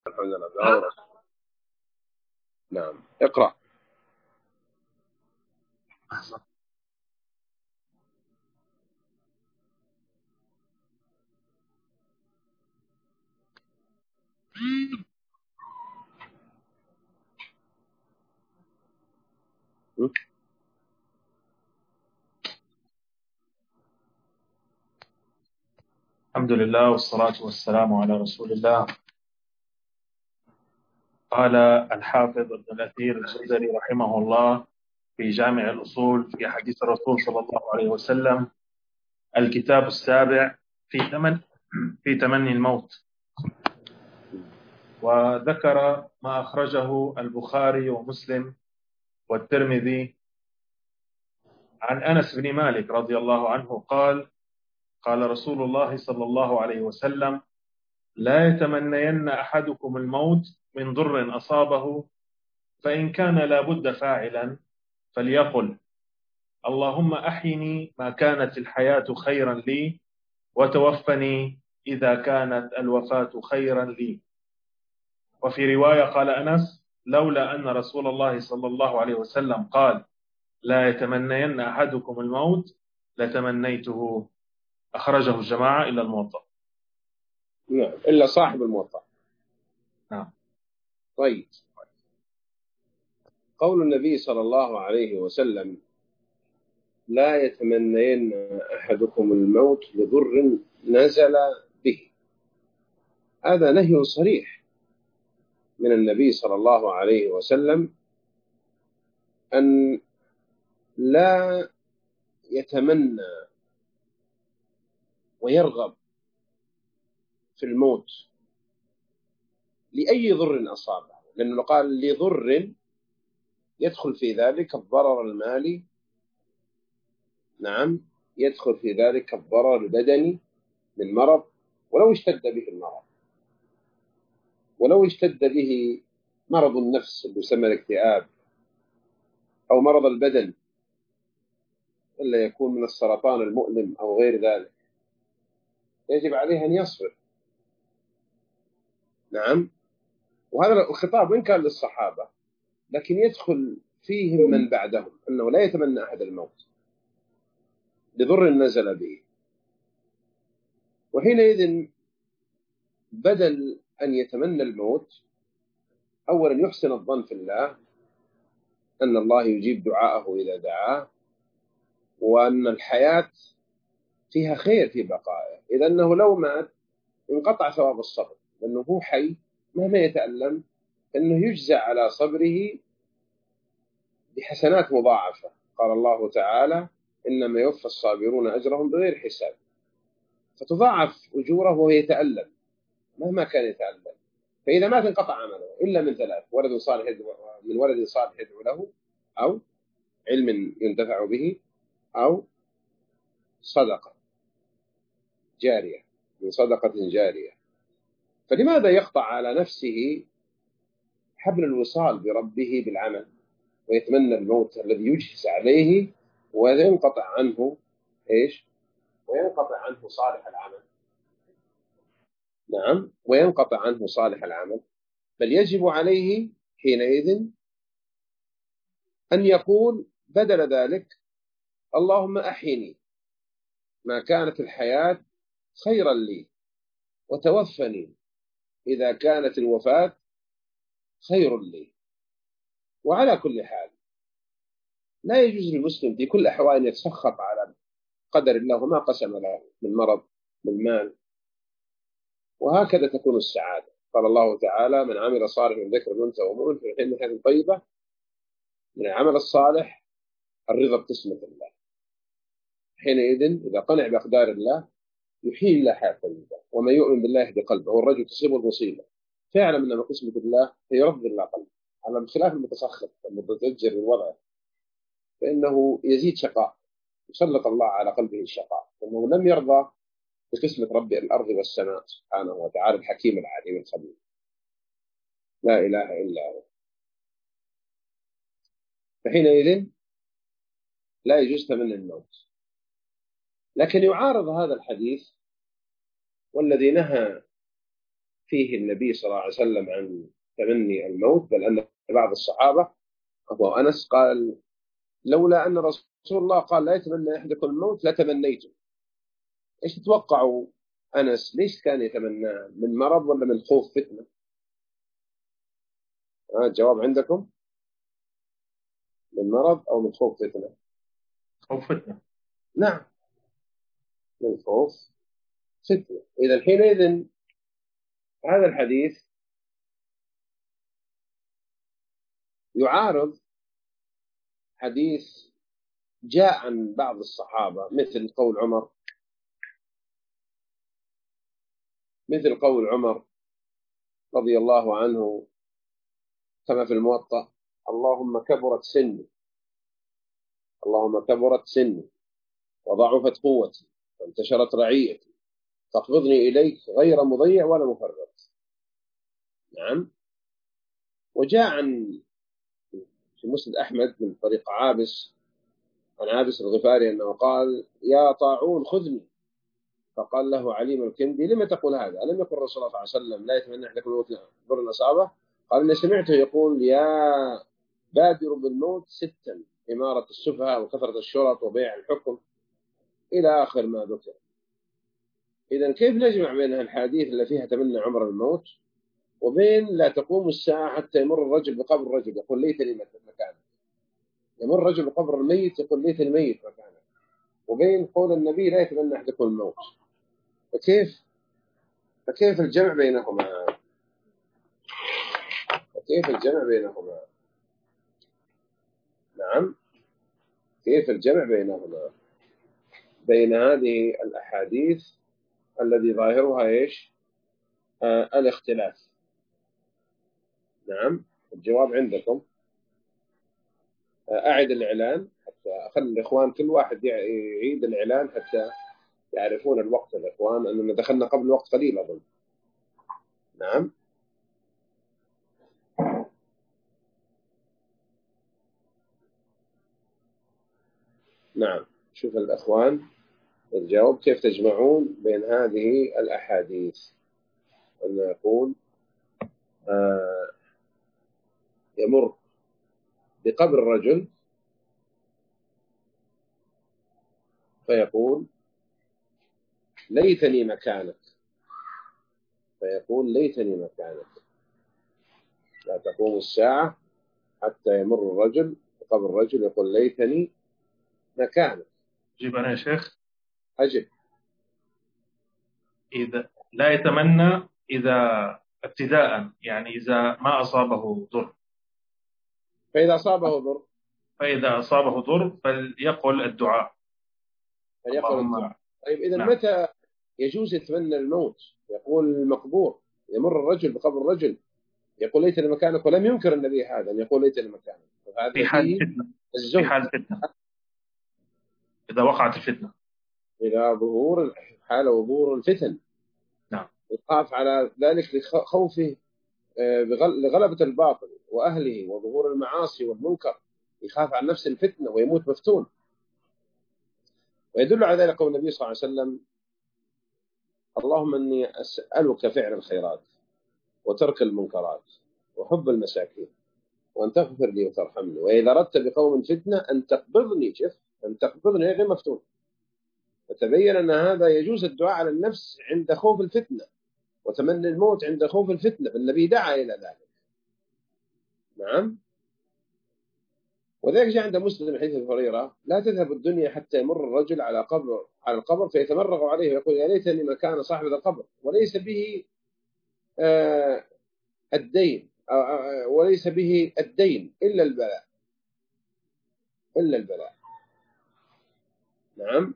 الحمد لله. نعم، اقرأ. الحمد لله والصلاة والسلام على رسول الله. قال الحافظ ابن الأثير الجزري رحمه الله في جامع الأصول في حديث الرسول صلى الله عليه وسلم: الكتاب السابع في تمني الموت. وذكر ما أخرجه البخاري ومسلم والترمذي عن أنس بن مالك رضي الله عنه قال: قال رسول الله صلى الله عليه وسلم: لا يتمنين أحدكم الموت من ضر أصابه، فإن كان لا بد فاعلا فليقل: اللهم أحيني ما كانت الحياة خيرا لي، وتوفني إذا كانت الوفاة خيرا لي. وفي رواية قال أنس: لولا أن رسول الله صلى الله عليه وسلم قال لا يتمنين أحدكم الموت لتمنيته. أخرجه الجماعة إلا الموطأ. نعم، إلا صاحب الموطأ. نعم. طيب، قول النبي صلى الله عليه وسلم: لا يتمنين أحدكم الموت لضر نزل به، هذا نهي صريح من النبي صلى الله عليه وسلم أن لا يتمنى ويرغب في الموت لأي ضر أصابه، لأنه قال لضر يدخل في ذلك الضرر المالي، نعم، يدخل في ذلك الضرر البدني من مرض، ولو اشتد به المرض، ولو اشتد به مرض النفس اللي يسمى الاكتئاب، أو مرض البدن إلا يكون من السرطان المؤلم أو غير ذلك، يجب عليه أن يصبر. نعم، وهذا الخطاب وإن كان للصحابة لكن يدخل فيهم من بعدهم، أنه لا يتمنى أحد الموت لضر نزل به. وحينئذ بدل أن يتمنى الموت، أولا يحسن الظن في الله أن الله يجيب دعاءه إذا دعاه، وأن الحياة فيها خير في بقائه، إذا أنه لو مات انقطع ثواب الصبر، لأنه هو حي مهما يتألم أنه يجزى على صبره بحسنات مضاعفة. قال الله تعالى: إنما يوفى الصابرون أجرهم بغير حساب، فتضاعف أجوره وهو يتألم مهما كان يتألم. فإذا مات انقطع عمله إلا من ثلاث: ولد صالح يدعو له، أو علم ينتفع به، أو صدقة جارية، من صدقة جارية. فلماذا يقطع على نفسه حبل الوصال بربه بالعمل ويتمنى الموت الذي يجهز عليه وينقطع عنه إيش؟ وينقطع عنه صالح العمل. نعم، وينقطع عنه صالح العمل. بل يجب عليه حينئذ أن يقول بدل ذلك: اللهم أحيني ما كانت الحياة خيرا لي، وتوفني إذا كانت الوفاة خير لي. وعلى كل حال لا يجوز للمسلم في كل الأحوال أن يتسخط على قدر الله وما قسم له من مرض، من مال، وهكذا تكون السعادة. قال الله تعالى: من عمل صالح من ذكر أنثى ومؤمن في حين طيبة. من العمل الصالح الرضا بقسمة الله. حينئذ إذا قنع بأقدار الله يحيي له حياة طيبة، ومن يؤمن بالله يهدي قلبه. والرجل تصيبه المصيبة فيعلم أنها قسمة الله فيرد الله قلبه، على خلاف المتسخط المتزجر بالوضع، فإنه يزيد شقاء، يسلط الله على قلبه الشقاء، لأنه لم يرضى بقسمة رب الأرض والسماء سبحانه وتعالى الحكيم العليم الخبير، لا إله إلا هو. فحينئذ لا يجوز تمني الموت. لكن يعارض هذا الحديث والذي نهى فيه النبي صلى الله عليه وسلم عن تمني الموت، بل أن بعض الصحابة أبو أنس قال: لولا أن رسول الله قال لا يتمنى أحدكم الموت لتمنيته. إيش تتوقعوا أنس ليش كان يتمناه؟ من مرض ولا من خوف فتنة؟ الجواب عندكم، من مرض أو من خوف فتنة؟ خوف فتنة. نعم، من خوف فتنة. إذا حينئذ هذا الحديث يعارض حديث جاء عن بعض الصحابة مثل قول عمر رضي الله عنه كما في الموطأ: اللهم كبرت سني وضعفت قوتي وانتشرت رعيتي فاقبضني إليك غير مضيع ولا مفرط. نعم. وجاء في مسند أحمد من طريق عابس عن عابس الغفاري أنه قال: يا طاعون خذني. فقال له عليم الكندي: لما تقول هذا؟ ألم يقل الرسول صلى الله عليه وسلم لا يتمنى أحدكم الموت ضر الأصابة؟ قال: إني سمعته يقول: يا بادر بالموت 6: إمارة السفهاء وكثرة الشرط وبيع الحكم، إلى آخر ما ذكر. إذا كيف نجمع بين الحديث اللي فيها تمنى عمر الموت وبين لا تقوم الساعة حتى يمر الرجل بقبر الرجل يقول ليتني مكانك، يمر الرجل بقبر الميت يقول ليتني ميت مكانك، وبين قول النبي لا يتمنى أحدكم الموت؟ فكيف الجمع بينهما؟ نعم، كيف الجمع بينهما؟ بين هذه الأحاديث الذي ظاهرها إيش؟ الاختلاف. نعم، الجواب عندكم. أعد الإعلان حتى أخلي الإخوان كل واحد يعيد الإعلان حتى يعرفون الوقت. الإخوان أننا دخلنا قبل الوقت قليل أظن. نعم. نعم، شوف الإخوان الجواب كيف تجمعون بين هذه الأحاديث. أن يقول يمر بقبر الرجل فيقول ليتني مكانك، لا تقوم الساعة حتى يمر الرجل بقبر الرجل يقول ليتني مكانك. أجيب أنا يا شيخ. أجب. إذا لا يتمنى إذا ابتداء، يعني إذا ما أصابه ضر. فإذا أصابه ضر فليقل الدعاء. طيب إذا نعم. متى يجوز يتمنى الموت؟ يقول المقبور يمر الرجل بقبر الرجل يقول ليتني مكانك، ولم ينكر النبي هذا أن يقول ليتني مكانك. في حال فتنة. إذا وقعت الفتنة، إلى ظهور ظهور الفتن. نعم. يخاف على ذلك لخوفه لغلبة الباطل وأهله وظهور المعاصي والمنكر، يخاف عن نفس الفتنة ويموت مفتون. ويدل على ذلك قول النبي صلى الله عليه وسلم: اللهم إني أسألك فعل الخيرات وترك المنكرات وحب المساكين وأن تغفر لي وترحمني، وإذا أردت بقوم فتنة أن تقبضني غير مفتون. فتبين أن هذا يجوز الدعاء على النفس عند خوف الفتنة، وتمني الموت عند خوف الفتنة، فالنبي دعا إلى ذلك. نعم. وذلك جاء عند مسلم حديث أبي هريرة: لا تذهب الدنيا حتى يمر الرجل على القبر فيتمرغ عليه ويقول يا ليتني مكان صاحب القبر، وليس به الدين إلا البلاء. نعم.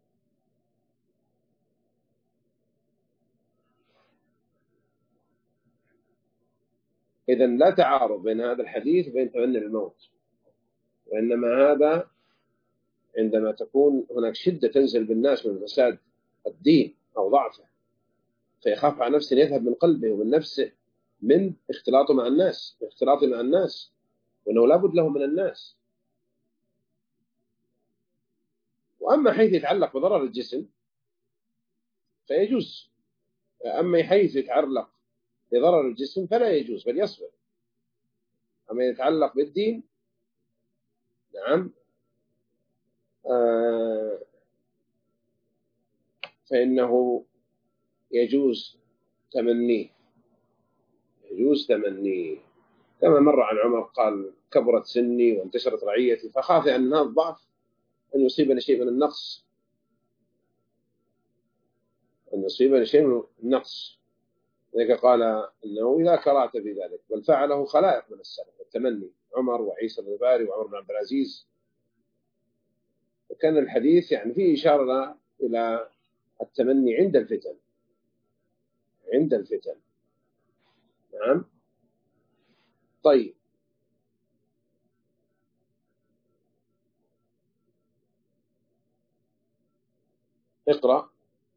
إذن لا تعارض بين هذا الحديث وبين تمني الموت، وإنما هذا عندما تكون هناك شدة تنزل بالناس من فساد الدين أو ضعفه، فيخاف على نفسه يذهب من قلبه ومن نفسه من اختلاطه مع الناس، وأنه لابد له من الناس. وأما حيث يتعلق بضرر الجسم فيجوز. أما حيث يتعلق لضرر الجسم فلا يجوز بل يصبر. أما يتعلق بالدين نعم فإنه يجوز تمنيه، يجوز تمنيه. كما مر عن عمر قال كبرت سني وانتشرت رعيتي فخاف أن هذا الضعف أن يصيبني شيء من النقص، أن يصيبني شيء من النقص. لذلك قال إنه إذا كرهت في ذلك، بل فعله خلائق من السلف التمني، عمر وعيسى بن الباري وعمر بن عبد العزيز. وكان الحديث يعني فيه إشارة إلى التمني عند الفتن، عند الفتن. نعم. طيب اقرأ.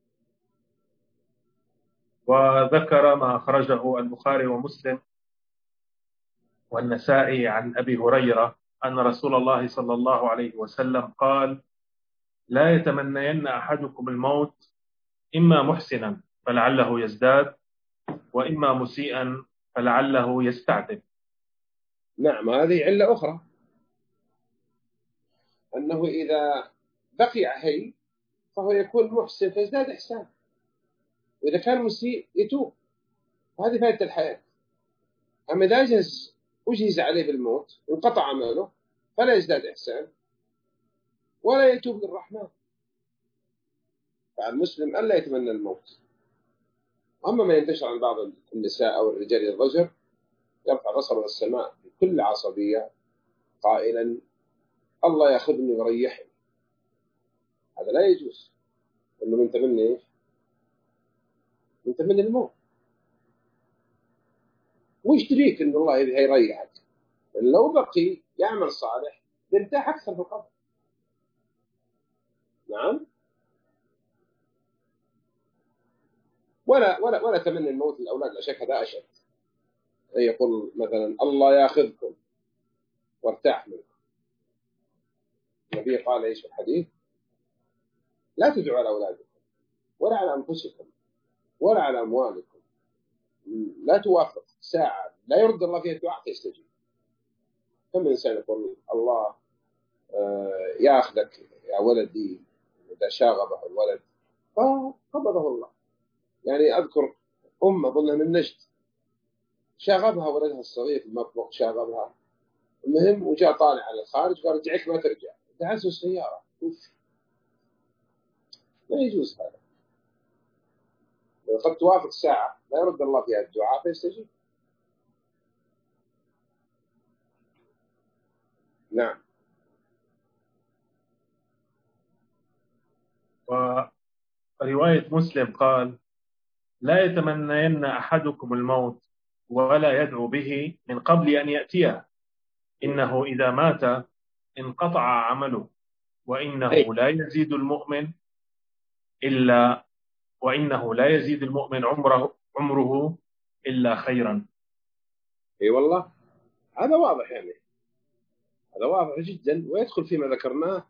وذكر ما أخرجه البخاري ومسلم والنسائي عن أبي هريرة أن رسول الله صلى الله عليه وسلم قال: لا يتمنين أحدكم الموت إما محسنا فلعله يزداد، وإما مسيئا فلعله يستعتب. نعم، هذه علة أخرى، أنه إذا بقي حي فهو يكون محسن فيزداد إحسان، وإذا كان مسيء يتوب. هذه فائدة الحياة. أما إذا أجهز عليه بالموت انقطع عمله فلا يزداد إحسان ولا يتوب للرحمن. فالمسلم ألا يتمنى الموت. أما ما ينتشر عن بعض النساء أو الرجال الضجر يرفع بصره إلى السماء بكل عصبية قائلا الله يأخذني ويريحني، هذا لا يجوز. إنه من تمني إيش؟ من تمني الموت. وش تريك إن الله يريحك؟ لو بقي يعمل صالح يرتاح أكثر في القبر. نعم. ولا تمني الموت للأولاد، لا شك هذا أشد. يقول مثلا الله يأخذكم وارتاح منكم. النبي قال إيش في الحديث؟ لا تدعوا على أولادكم ولا على أنفسكم ولا على أموالكم. لا توافق ساعة لا يرد الله فيها الدعاء فيستجيب. كم إنسان يقول الله يأخذك يا ولدي، إذا شاغبه الولد فقبضه الله. يعني أذكر أظنها من نجد شاغبها ولدها الصغير في المطبخ، شاغبها المهم وجاء طالع على الخارج قال رجعك ما ترجع، دعسوا السيارة. لا يجوز هذا. قد توافق ساعة لا يرد الله فيها الدعاء فيستجيب. نعم. ورواية مسلم قال: لا يتمنين أحدكم الموت ولا يدعو به من قبل أن يأتيه، إنه إذا مات انقطع عمله، وإنه لا يزيد المؤمن عمره إلا خيرا. اي والله هذا واضح، يعني هذا واضح جدا، ويدخل فيما ذكرناه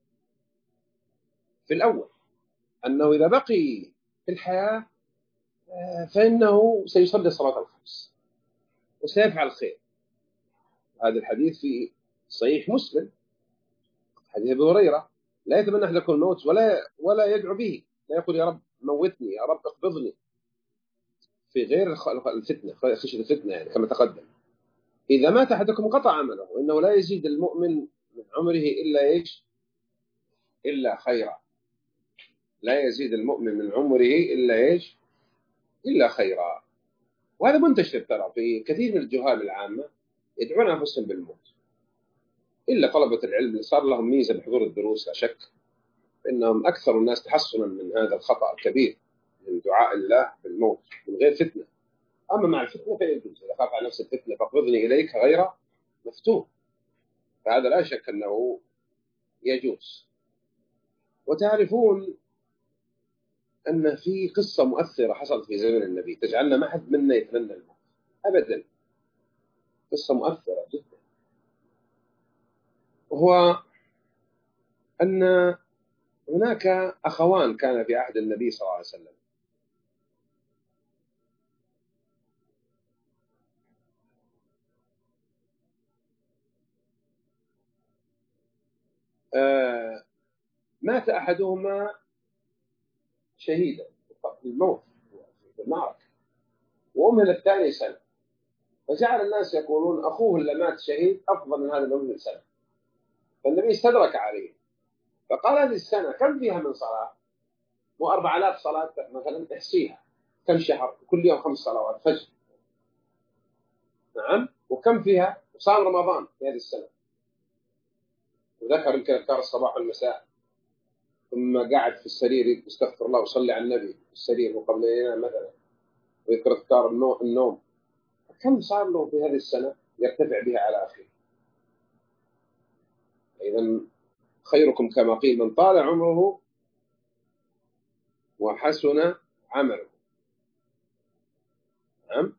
في الأول أنه إذا بقي في الحياة فإنه سيصلي صلاة الخمس وسيفعل خير. هذا الحديث في صحيح مسلم، حديث أبي هريرة: لا يتمنى أحدكم الموت ولا يدعو به، لا يقول يا رب موتني يا رب اقبضني، في غير الفتنة، خشية الفتنة يعني كما تقدم. إذا مات أحدكم قطع عمله، وإنه لا يزيد المؤمن من عمره إلا إيش؟ إلا خيرا. لا يزيد المؤمن من عمره إلا إيش؟ إلا خيرا. وهذا منتشر ترى في كثير من الجهال العامة، يدعون أنفسهم بالموت، إلا طلبة العلم اللي صار لهم ميزة بحضور الدروس لا شك، إنهم أكثر الناس تحصنا من هذا الخطأ الكبير من دعاء الله بالموت من غير فتنة. أما مع الفتنة فيجوز، إذا خاف على نفس الفتنة فاقبضني إليك غير مفتون، فهذا لا شك أنه يجوز. وتعرفون أن في قصة مؤثرة حصلت في زمن النبي تجعلنا ما حد منا يتمنى الموت أبدا. قصة مؤثرة جدا، وهو أن هناك أخوان كان في عهد النبي صلى الله عليه وسلم، مات أحدهما شهيدا الموت في المعركة، وأمهل الثاني سنة، فجعل الناس يقولون أخوه اللي مات شهيد أفضل من هذا الأمهل سنة. فالنبي استدرك عليه فقال هذه السنة كم فيها من صلاة؟ مو 4000 صلاة مثلا، احصيها كم شهر، كل يوم 5 صلوات فجر، نعم، وكم فيها؟ وصام رمضان في هذه السنة، وذكر يمكن أذكار الصباح والمساء، ثم قعد في السرير يستغفر الله وصلي على النبي في السرير وقبل أن ينام مثلا، ويذكر أذكار النوم. كم صار له في هذه السنة يرتفع بها على أخيه؟ إذن خيركم كما قيل من طال عمره وحسن عمله. نعم.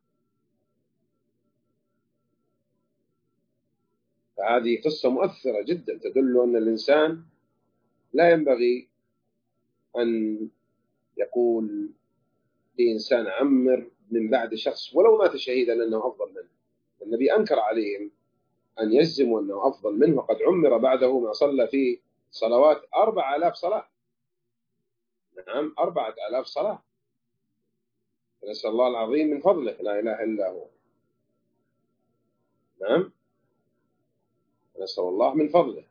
فهذه قصة مؤثرة جدا تدل أن الإنسان لا ينبغي أن يقول لإنسان عمر من بعد شخص ولو مات شهيدا أنه أفضل منه. النبي أنكر عليهم أن يجزموا أنه أفضل منه، وقد عمر بعده ما صلى فيه صلوات 4000 صلاة. نعم، 4000 صلاة. نسأل الله العظيم من فضله، لا إله إلا هو. نعم، نسأل الله من فضله.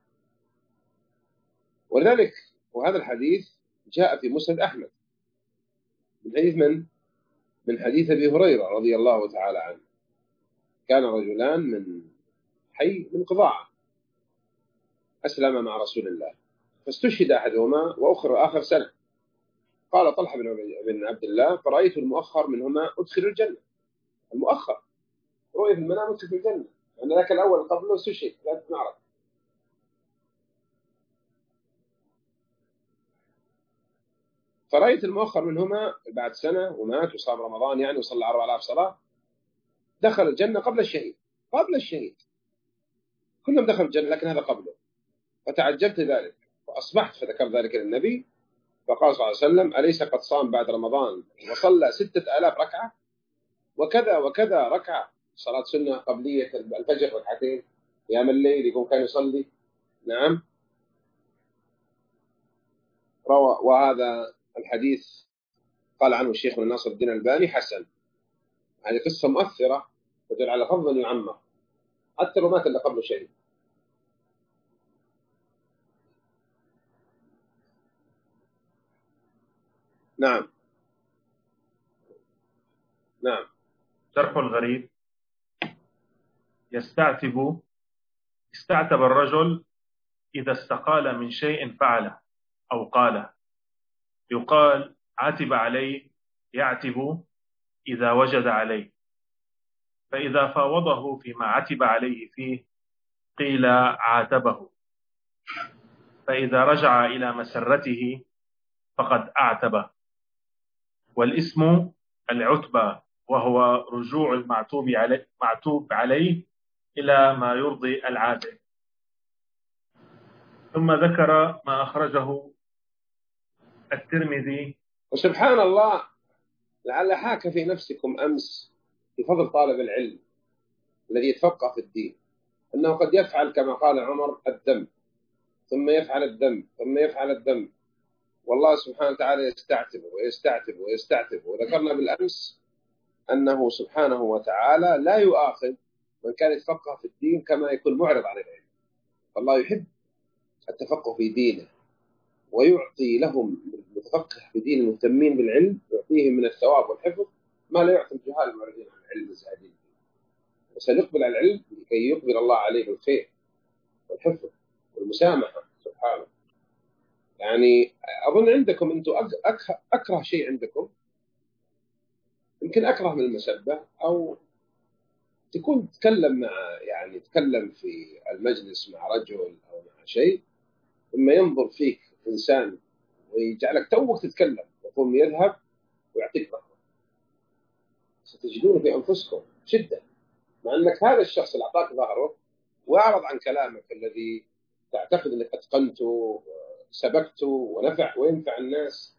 ولذلك وهذا الحديث جاء في مسند أحمد من حديث من حديث أبي هريرة رضي الله تعالى عنه. كان رجلان من حي من قضاعة أسلم مع رسول الله، فاستشهد أحدهما وآخر سنة. قال طلحة بن عبد الله فرأيت المؤخر منهما أدخل الجنة. المؤخر رؤية في المنام أدخل الجنة، لأن ذاك الأول قبله استشهد لا تنعرف. فرأيت المؤخر منهما بعد سنة ومات وصام رمضان يعني وصلى 4000 صلاة، دخل الجنة قبل الشهيد كلهم دخلوا الجنة لكن هذا قبله. فتعجبت ذلك فأصبحت فذكر ذلك للنبي، فقال صلى الله عليه وسلم أليس قد صام بعد رمضان وصلى 6000 ركعة وكذا وكذا ركعة صلاة سنة قبلية الفجر ركعتين، قيام الليل يقوم كان يصلي. نعم. روى وهذا الحديث قال عنه الشيخ ناصر الدين الألباني حسن. هذه قصة مؤثرة تدل على فضل يعمر حتى لو مات اللي قبله شيء. نعم. نعم. شرح الغريب. استعتب الرجل إذا استقال من شيء فعله أو قاله. يقال عتب عليه، يعتب إذا وجد عليه، فإذا فاوضه فيما عتب عليه فيه قيل عاتبه، فإذا رجع إلى مسرته فقد أعتبه. والاسم العتبة، وهو رجوع المعتوب عليه إلى ما يرضي العاتب. ثم ذكر ما أخرجه الترمذي. وسبحان الله، لعل حاك في نفسكم أمس في فضل طالب العلم الذي يتفقه في الدين أنه قد يفعل كما قال عمر الذنب، ثم يفعل الذنب، ثم يفعل الذنب، والله سبحانه وتعالى يستعتب. وذكرنا بالأمس أنه سبحانه وتعالى لا يؤاخذ من كان يتفقه في الدين كما يكون معرض عن العلم. فالله يحب التفقه في دينه ويعطي لهم المتفقه في دين المهتمين بالعلم، يعطيهم من الثواب والحفظ ما لا يعطي الجهال المعرضين عن العلم الزاهدين. وسنقبل على العلم لكي يقبل الله عليه بالخير والحفظ والمسامحة سبحانه. يعني أظن عندكم أنتم أكره شيء عندكم، يمكن أكره من المسبة، أو تكون تتكلم تتكلم في المجلس مع رجل أو مع شيء، ثم ينظر فيك إنسان ويجعلك توك تتكلم ثم يذهب ويعطيك رحمة، ستجدون في أنفسكم شدة، مع أنك هذا الشخص اللي أعطاك ظهره وأعرض عن كلامك الذي تعتقد أنك أتقنته سبقته ونفع وينفع الناس،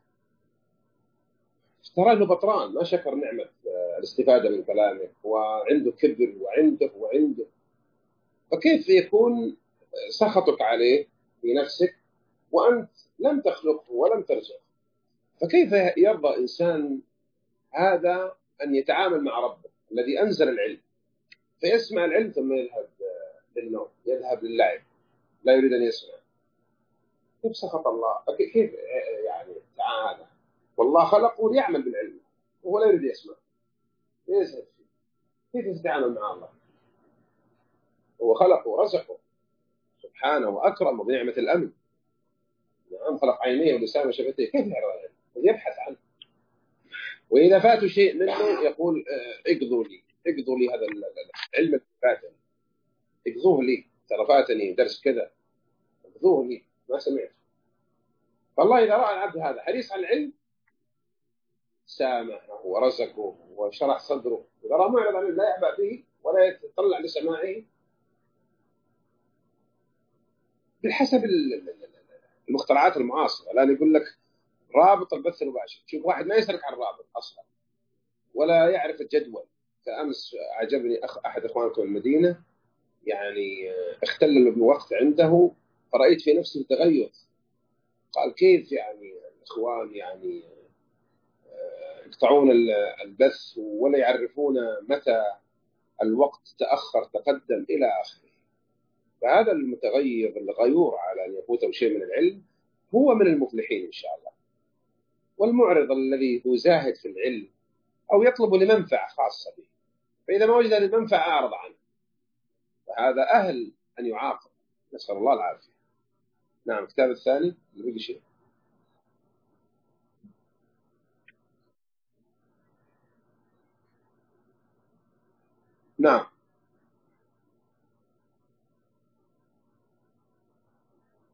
ترى أنه بطران ما شكر نعمة الاستفادة من كلامك، وعنده كبر وعنده، فكيف يكون سخطك عليه في نفسك وأنت لم تخلقه ولم ترزقه، فكيف يرضى إنسان هذا أن يتعامل مع ربه الذي أنزل العلم، فيسمع العلم ثم يذهب للنوم، يذهب للعب، لا يريد أن يسمع؟ كيف سخط الله؟ كيف يعني تعالى؟ والله خلقه ليعمل بالعلم وهو لا يريد يسمع، يزهد فيه. كيف تتعامل مع الله؟ هو خلقه ورزقه سبحانه وأكرمه بنعمة الأمن، نعم، خلق عينيه ولسانه وشفتيه، كيف يعرض العلم؟ يبحث عنه، وإذا فاته شيء منه يقول اقضوا لي هذا العلم اللي فاتني، اقضوه لي، ترى فاتني درس كذا، اقضوه لي، ما سمعت. فالله إذا رأى العبد هذا حريص على العلم سامحه ورزقه وشرح صدره، إذا رأى معرض عن لا يعبأ به ولا يتطلع لسماعه بحسب المخترعات المعاصرة. الآن يقول لك رابط البث المباشر، شوف واحد ما يسألك عن الرابط أصلا ولا يعرف الجدول. فأمس عجبني أحد إخوانكم المدينة، يعني اختل الوقت عنده، فرأيت في نفسه تغير. قال كيف يعني الإخوان يعني يقطعون البث ولا يعرفون متى الوقت تأخر تقدم إلى آخره. فهذا المتغير الغيور على أن يفوته شيء من العلم هو من المفلحين إن شاء الله. والمعرض الذي هو زاهد في العلم أو يطلب لمنفعة خاصة به، فإذا ما وجد المنفعة أعرض عنه، فهذا أهل أن يعاقب، نسأل الله العافية. نعم، الكتاب الثاني اللي بقي شيء. نعم،